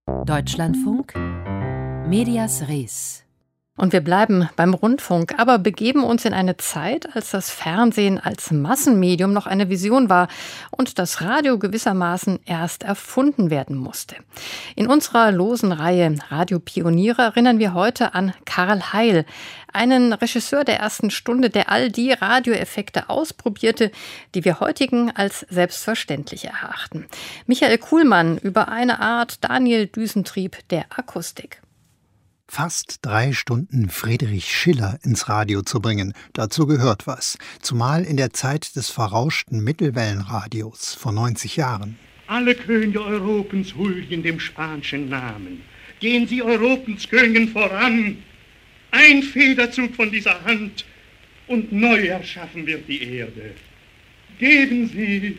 Deutschlandfunk Medias Res. Und wir bleiben beim Rundfunk, aber begeben uns in eine Zeit, als das Fernsehen als Massenmedium noch eine Vision war und das Radio gewissermaßen erst erfunden werden musste. In unserer losen Reihe Radiopioniere erinnern wir heute an Karl Heil, einen Regisseur der ersten Stunde, der all die Radioeffekte ausprobierte, die wir heutigen als selbstverständlich erachten. Michael Kuhlmann über eine Art Daniel Düsentrieb der Akustik. Fast 3 Stunden Friedrich Schiller ins Radio zu bringen, dazu gehört was. Zumal in der Zeit des verrauschten Mittelwellenradios vor 90 Jahren. Alle Könige Europens huldigen dem spanischen Namen. Gehen Sie Europens Königen voran. Ein Federzug von dieser Hand und neu erschaffen wird die Erde. Geben Sie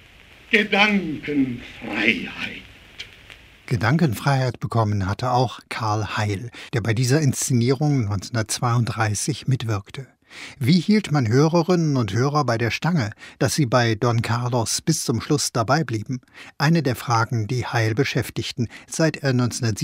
Gedankenfreiheit. Gedankenfreiheit bekommen hatte auch Karl Heil, der bei dieser Inszenierung 1932 mitwirkte. Wie hielt man Hörerinnen und Hörer bei der Stange, dass sie bei Don Carlos bis zum Schluss dabei blieben? Eine der Fragen, die Heil beschäftigten, seit er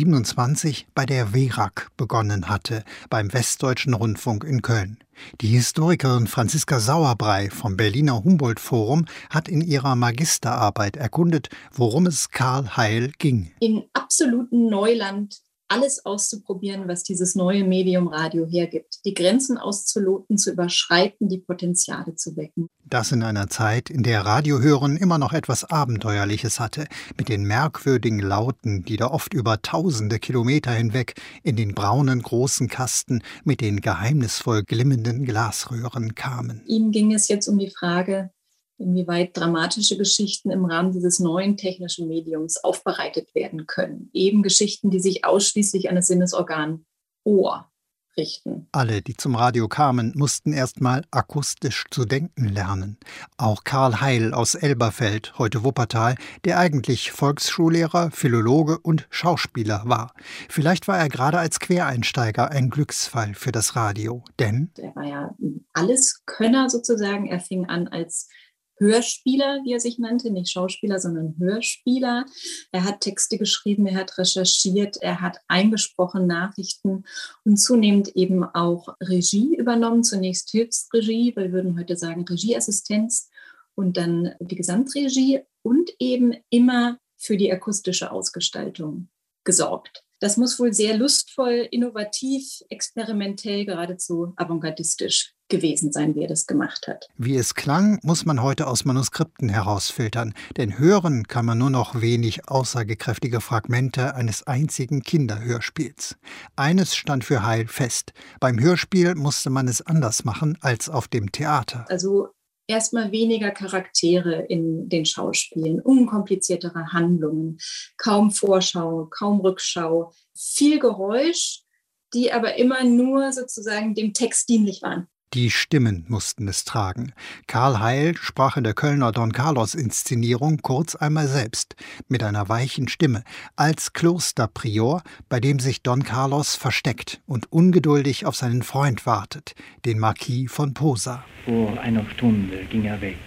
1927 bei der WERAK begonnen hatte, beim Westdeutschen Rundfunk in Köln. Die Historikerin Franziska Sauerbrei vom Berliner Humboldt-Forum hat in ihrer Magisterarbeit erkundet, worum es Karl Heil ging. In absolutem Neuland alles auszuprobieren, was dieses neue Medium Radio hergibt. Die Grenzen auszuloten, zu überschreiten, die Potenziale zu wecken. Das in einer Zeit, in der Radiohören immer noch etwas Abenteuerliches hatte, mit den merkwürdigen Lauten, die da oft über tausende Kilometer hinweg in den braunen großen Kasten mit den geheimnisvoll glimmenden Glasröhren kamen. Ihm ging es jetzt um die Frage, inwieweit dramatische Geschichten im Rahmen dieses neuen technischen Mediums aufbereitet werden können. Eben Geschichten, die sich ausschließlich an das Sinnesorgan Ohr richten. Alle, die zum Radio kamen, mussten erst mal akustisch zu denken lernen. Auch Karl Heil aus Elberfeld, heute Wuppertal, der eigentlich Volksschullehrer, Philologe und Schauspieler war. Vielleicht war er gerade als Quereinsteiger ein Glücksfall für das Radio, denn er war ja Alleskönner sozusagen. Er fing an als Hörspieler, wie er sich nannte, nicht Schauspieler, sondern Hörspieler. Er hat Texte geschrieben, er hat recherchiert, er hat eingesprochen Nachrichten und zunehmend eben auch Regie übernommen. Zunächst Hilfsregie, wir würden heute sagen Regieassistenz und dann die Gesamtregie und eben immer für die akustische Ausgestaltung gesorgt. Das muss wohl sehr lustvoll, innovativ, experimentell, geradezu avantgardistisch gewesen sein, wie er das gemacht hat. Wie es klang, muss man heute aus Manuskripten herausfiltern, denn hören kann man nur noch wenig aussagekräftige Fragmente eines einzigen Kinderhörspiels. Eines stand für Heil fest: Beim Hörspiel musste man es anders machen als auf dem Theater. Also erstmal weniger Charaktere in den Schauspielen, unkompliziertere Handlungen, kaum Vorschau, kaum Rückschau, viel Geräusch, die aber immer nur sozusagen dem Text dienlich waren. Die Stimmen mussten es tragen. Karl Heil sprach in der Kölner Don Carlos-Inszenierung kurz einmal selbst, mit einer weichen Stimme, als Klosterprior, bei dem sich Don Carlos versteckt und ungeduldig auf seinen Freund wartet, den Marquis von Posa. Vor einer Stunde ging er weg.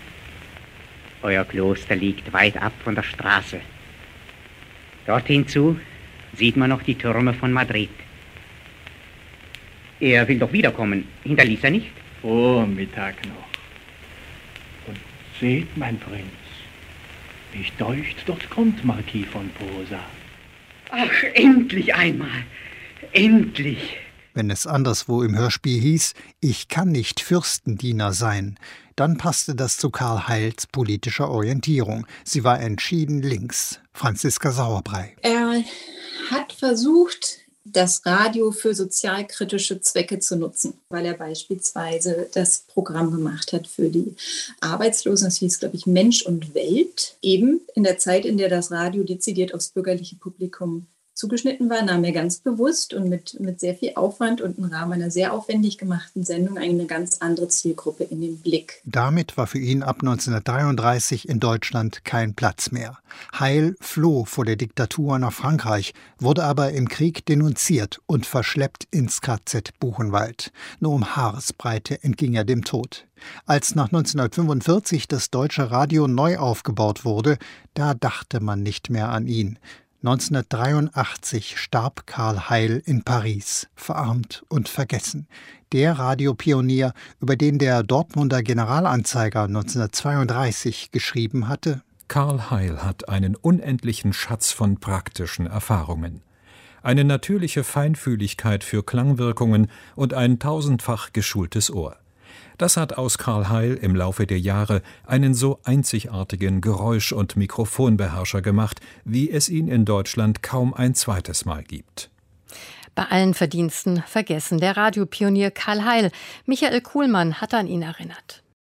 Euer Kloster liegt weit ab von der Straße. Dorthin zu sieht man noch die Türme von Madrid. Er will doch wiederkommen. Hinterließ er nicht? Vormittag noch. Und seht, mein Prinz, mich deucht, dort kommt Marquis von Posa. Ach, endlich einmal. Endlich. Wenn es anderswo im Hörspiel hieß, ich kann nicht Fürstendiener sein, dann passte das zu Karl Heils politischer Orientierung. Sie war entschieden links. Franziska Sauerbrei. Er hat versucht, das Radio für sozialkritische Zwecke zu nutzen, weil er beispielsweise das Programm gemacht hat für die Arbeitslosen. Das hieß, glaube ich, Mensch und Welt. Eben in der Zeit, in der das Radio dezidiert aufs bürgerliche Publikum zugeschnitten war, nahm er ganz bewusst und mit sehr viel Aufwand und im Rahmen einer sehr aufwendig gemachten Sendung eine ganz andere Zielgruppe in den Blick. Damit war für ihn ab 1933 in Deutschland kein Platz mehr. Heil floh vor der Diktatur nach Frankreich, wurde aber im Krieg denunziert und verschleppt ins KZ Buchenwald. Nur um Haaresbreite entging er dem Tod. Als nach 1945 das deutsche Radio neu aufgebaut wurde, da dachte man nicht mehr an ihn. 1983 starb Karl Heil in Paris, verarmt und vergessen. Der Radiopionier, über den der Dortmunder Generalanzeiger 1932 geschrieben hatte: Karl Heil hat einen unendlichen Schatz von praktischen Erfahrungen. Eine natürliche Feinfühligkeit für Klangwirkungen und ein tausendfach geschultes Ohr. Das hat aus Karl Heil im Laufe der Jahre einen so einzigartigen Geräusch- und Mikrofonbeherrscher gemacht, wie es ihn in Deutschland kaum ein zweites Mal gibt. Bei allen Verdiensten vergessen der Radiopionier Karl Heil. Michael Kuhlmann hat an ihn erinnert.